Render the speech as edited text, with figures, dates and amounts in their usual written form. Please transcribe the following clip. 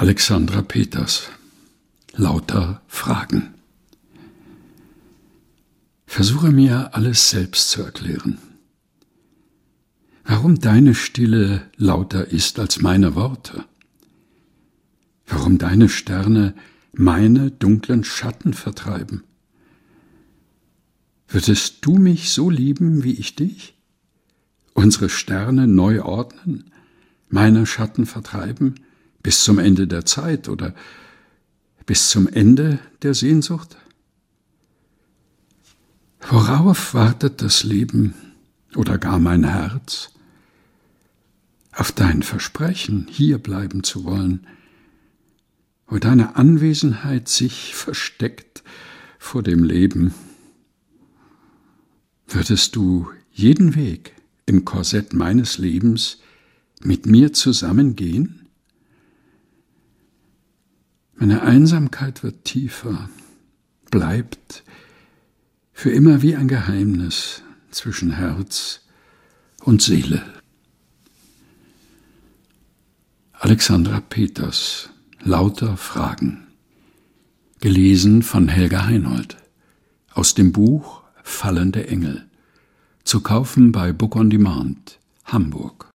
Alexandra Peters. Lauter Fragen. Versuche mir alles selbst zu erklären. Warum deine Stille lauter ist als meine Worte? Warum deine Sterne meine dunklen Schatten vertreiben? Würdest du mich so lieben, wie ich dich? Unsere Sterne neu ordnen, meine Schatten vertreiben, bis zum Ende der Zeit oder bis zum Ende der Sehnsucht? Worauf wartet das Leben oder gar mein Herz? Auf dein Versprechen, hier bleiben zu wollen, wo deine Anwesenheit sich versteckt vor dem Leben. Würdest du jeden Weg im Korsett meines Lebens mit mir zusammengehen? Meine Einsamkeit wird tiefer, bleibt für immer wie ein Geheimnis zwischen Herz und Seele. Alexandra Peters. Lauter Fragen. Gelesen von Helga Heinold. Aus dem Buch Fallende Engel. Zu kaufen bei Book on Demand, Hamburg.